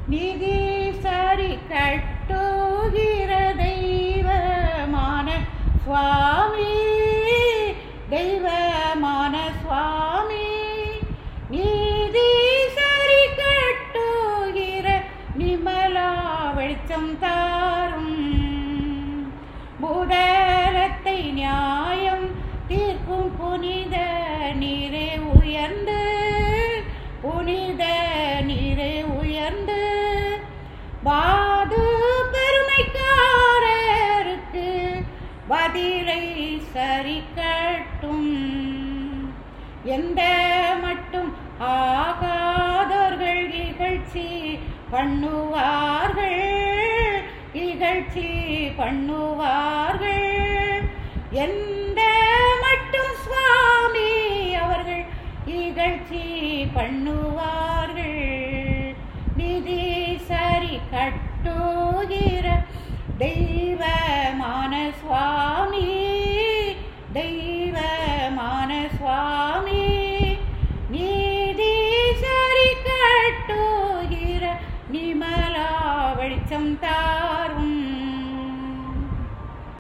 நிதி சரி கட்டுகிற தெய்வமான சுவாமி, தெய்வமான சுவாமி. நீதி சரி கட்டுகிற நிமலா வெளிச்சம் தாரும், பூதரத்தை நியாயம் தீர்க்கும் புனித நீரே உயர்ந்து, புனித நீரே உயர்ந்து. வாது பெருமைக்காரருக்கு பதிலை சரி கட்டும், எந்த மட்டும் ஆகாதவர்கள் இகழ்ச்சி பண்ணுவார்கள், இகழ்ச்சி பண்ணுவார்கள். எந்த மட்டும் சுவாமி அவர்கள் இகழ்ச்சி பண்ணுவார்கள். நிதி சரி கட்டுகிற தெய்வமான சுவாமி, தெய்வமான சுவாமி. நீதி சரி கட்டுகிற நிமலா வெளிச்சம்